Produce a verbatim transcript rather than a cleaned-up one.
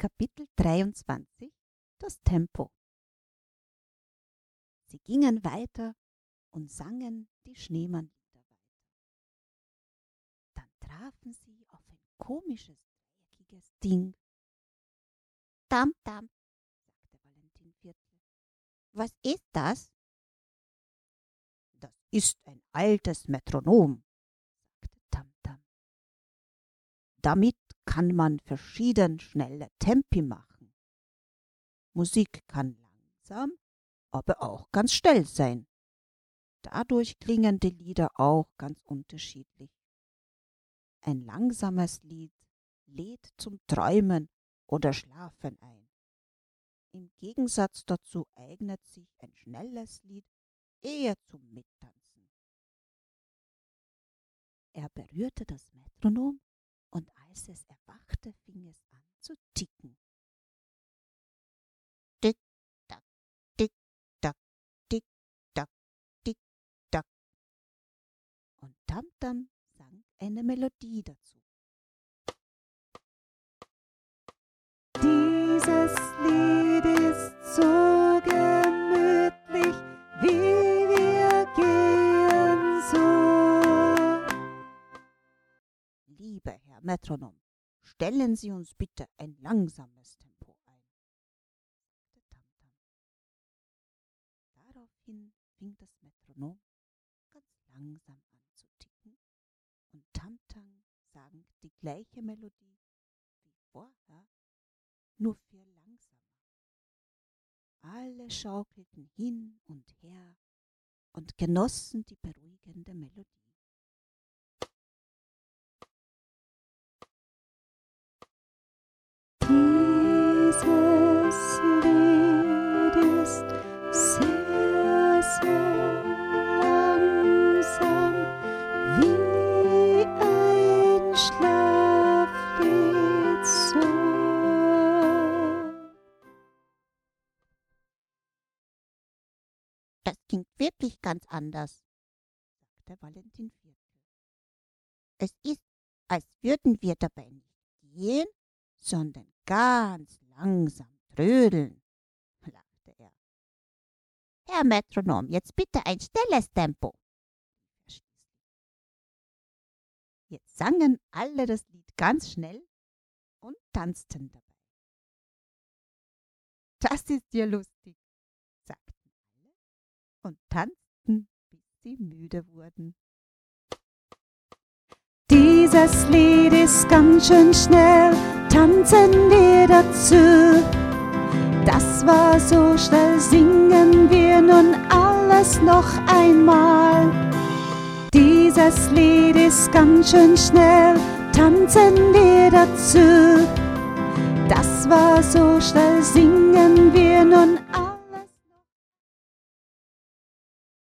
Kapitel dreiundzwanzig, das Tempo. Sie gingen weiter und sangen die Schneemannlieder weiter. Dann trafen sie auf ein komisches, dreckiges Ding. Tam, tam, sagte Valentin Viertel. Was ist das? Das ist ein altes Metronom, sagte Tam Tam. Damit kann man verschieden schnelle Tempi machen. Musik kann langsam, aber auch ganz schnell sein. Dadurch klingen die Lieder auch ganz unterschiedlich. Ein langsames Lied lädt zum Träumen oder Schlafen ein. Im Gegensatz dazu eignet sich ein schnelles Lied eher zum Mittanzen. Er berührte das Metronom und als es erwachte, fing es an zu ticken. Tick, tack, tick, tack, tick, tack, tick, tack. Und Tam Tam sang eine Melodie dazu. Dieses Lied ist so gemütlich, wie wir gehen so. Lieber Herr Metronom, stellen Sie uns bitte ein langsames Tempo ein, sagte Tam Tam. Daraufhin fing das Metronom ganz langsam an zu ticken und Tam Tam sang die gleiche Melodie wie vorher, nur viel langsamer. Alle schaukelten hin und her und genossen die beruhigende Melodie. Dieses Lied ist sehr, sehr langsam, wie ein Schlaflied so. Das klingt wirklich ganz anders, sagte Valentin Viertel. Es ist, als würden wir dabei nicht gehen, sondern ganz langsam trödeln, lachte er. Herr Metronom, jetzt bitte ein schnelles Tempo. Jetzt sangen alle das Lied ganz schnell und tanzten dabei. Das ist ja lustig, sagten alle und tanzten, bis sie müde wurden. Dieses Lied ist ganz schön schnell, tanzen wir dazu. Das war so schnell, singen wir nun alles noch einmal. Dieses Lied ist ganz schön schnell, tanzen wir dazu. Das war so schnell, singen wir nun alles.